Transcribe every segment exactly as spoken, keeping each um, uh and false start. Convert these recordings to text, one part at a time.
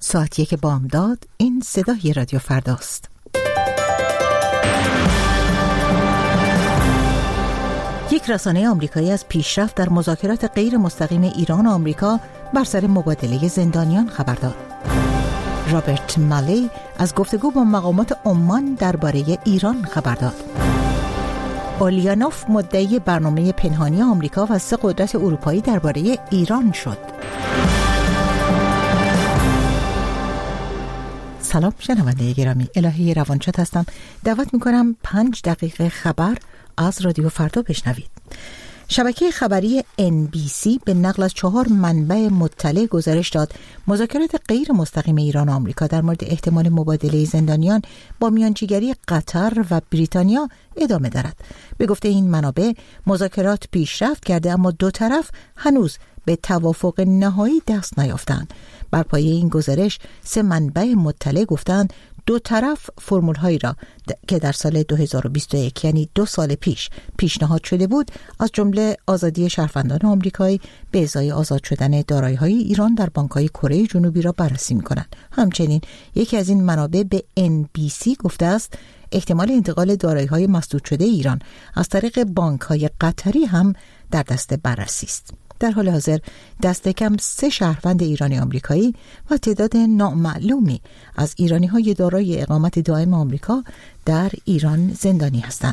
ساعت یک بامداد. این صدای رادیو فرداست. یک رسانه آمریکایی از پیشرفت در مذاکرات غیر مستقیم ایران و آمریکا بر سر مبادله زندانیان خبر داد. رابرت مالی از گفتگو با مقامات عمان درباره ایران خبر داد. اولیانوف مدعی برنامه پنهانی آمریکا و سه قدرت اروپایی درباره ایران شد. سلام شنونده گرامی، الهی روانشاد هستم. دعوت میکنم پنج دقیقه خبر از رادیو فردا بشنوید. شبکه خبری ان بی سی به نقل از چهار منبع مطلع گزارش داد مذاکرات غیر مستقیم ایران و آمریکا در مورد احتمال مبادله زندانیان با میانجیگری قطر و بریتانیا ادامه دارد. به گفته این منابع مذاکرات پیشرفت کرده اما دو طرف هنوز به توافق نهایی دست نیافتند. بر پایه این گزارش سه منبع مطلع گفتند دو طرف فرمول‌هایی را که در سال دو هزار و بیست و یک یعنی دو سال پیش پیشنهاد شده بود، از جمله آزادی شهروندان آمریکایی به ازای آزاد شدن دارایی‌های ایران در بانک‌های کره جنوبی را بررسی می‌کنند. همچنین یکی از این منابع به ان بی سی گفته است احتمال انتقال دارایی‌های مسدود شده ایران از طریق بانک‌های قطری هم در دست بررسی است. در حال حاضر دست کم سه شهروند ایرانی آمریکایی و تعداد نامعلومی از ایرانی‌های دارای اقامت دائم آمریکا در ایران زندانی هستند.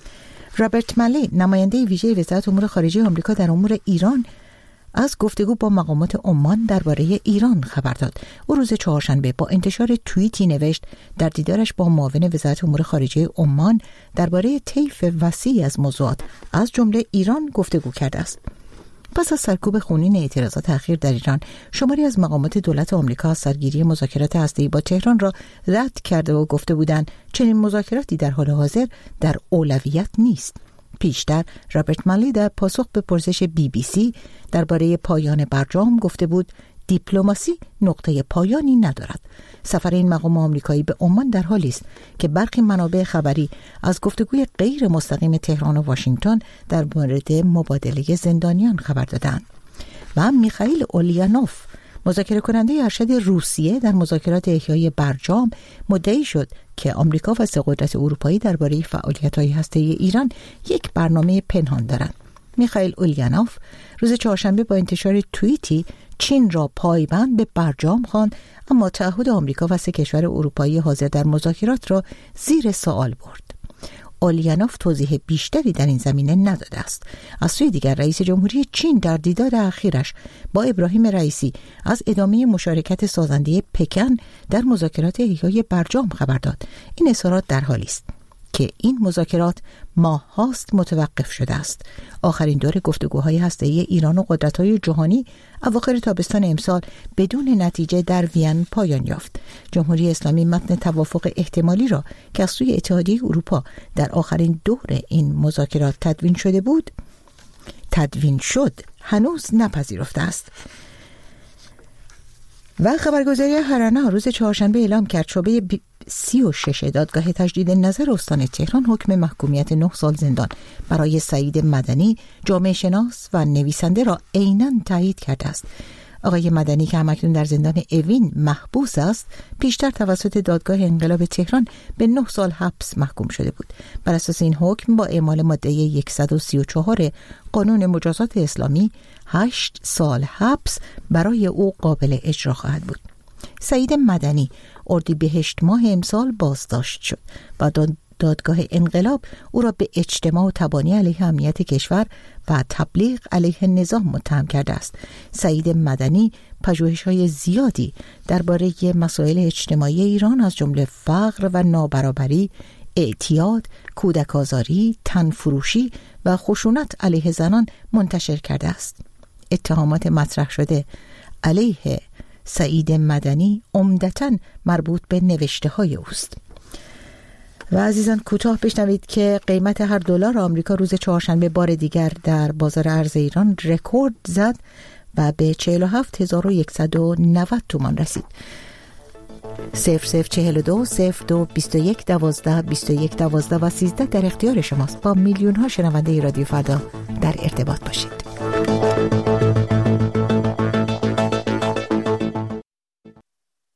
رابرت مالی نماینده ویژه وزارت امور خارجه آمریکا در امور ایران از گفتگو با مقامات عمان درباره ایران خبر داد. او روز چهارشنبه با انتشار توییتی نوشت در دیدارش با معاون وزارت امور خارجه عمان درباره طیف وسیعی از موضوعات از جمله ایران گفتگو کرده است. پس از سرکوب خونین اعتراضات اخیر در ایران، شماری از مقامات دولت آمریکا سرگیری مذاکرات هسته‌ای با تهران را رد کرده و گفته بودند چنین مذاکراتی در حال حاضر در اولویت نیست. پیشتر رابرت مالی در پاسخ به پرسش بی بی سی درباره پایان برجام گفته بود دیپلماسی نقطه پایانی ندارد. سفر این مقام آمریکایی به عمان در حالی است که برخی منابع خبری از گفتگوی غیر مستقیم تهران و واشنگتن در مورد مبادله زندانیان خبر دادند. و میخائیل اولیانوف مذاکره کننده ارشد روسیه در مذاکرات احیای برجام مدعی شد که آمریکا و سه قدرت اروپایی درباره فعالیت‌های هسته‌ای ایران یک برنامه پنهان دارند. میخائیل اولیانوف روز چهارشنبه با انتشار توییتی چین را پایبند به برجام خواند، اما تعهد آمریکا و سه کشور اروپایی حاضر در مذاکرات را زیر سوال برد. اولیانوف توضیح بیشتری در این زمینه نداده است. از سوی دیگر رئیس جمهوری چین در دیدار اخیرش با ابراهیم رئیسی از ادامه مشارکت سازنده پکن در مذاکرات احیای برجام خبر داد. این اظهارات در حالی است که این مذاکرات ماه هاست متوقف شده است. آخرین دور گفتگوهای هسته‌ای ایران و قدرت‌های جهانی اواخر تابستان امسال بدون نتیجه در وین پایان یافت. جمهوری اسلامی متن توافق احتمالی را که از سوی اتحادیه اروپا در آخرین دور این مذاکرات تدوین شده بود تدوین شد هنوز نپذیرفته است. و خبرگزاری هرنا روز چهارشنبه اعلام کرد شعبه سی و شش دادگاه تجدید نظر استان تهران حکم محکومیت نه سال زندان برای سعید مدنی جامعه شناس و نویسنده را عیناً تایید کرده است. آقای مدنی که همکنون در زندان اوین محبوس است، پیشتر توسط دادگاه انقلاب تهران به نه سال حبس محکوم شده بود. بر اساس این حکم با اعمال ماده صد و سی و چهار قانون مجازات اسلامی هشت سال حبس برای او قابل اجرا خواهد بود. سعید مدنی اردیبهشت ماه امسال بازداشت شد و دادگاه انقلاب او را به اجتماع و تبانی علیه امنیت کشور و تبلیغ علیه نظام متهم کرده است. سعید مدنی پژوهش‌های زیادی درباره مسائل اجتماعی ایران از جمله فقر و نابرابری، اعتیاد، کودک آزاری، تنفروشی و خشونت علیه زنان منتشر کرده است. اتهامات مطرح شده علیه سعید مدنی عمدتاً مربوط به نوشته‌های اوست. و عزیزان کوتاه بشنوید که قیمت هر دلار آمریکا روز چهارشنبه بار دیگر در بازار ارز ایران رکورد زد و به چهل و هفت هزار و صد و نود تومان رسید. صفر صفر چهل و دو صفر دو بیست و یک دوازده بیست و یک دوازده و سیزده در اختیار شماست. با میلیون ها شنونده رادیو فردا در ارتباط باشید.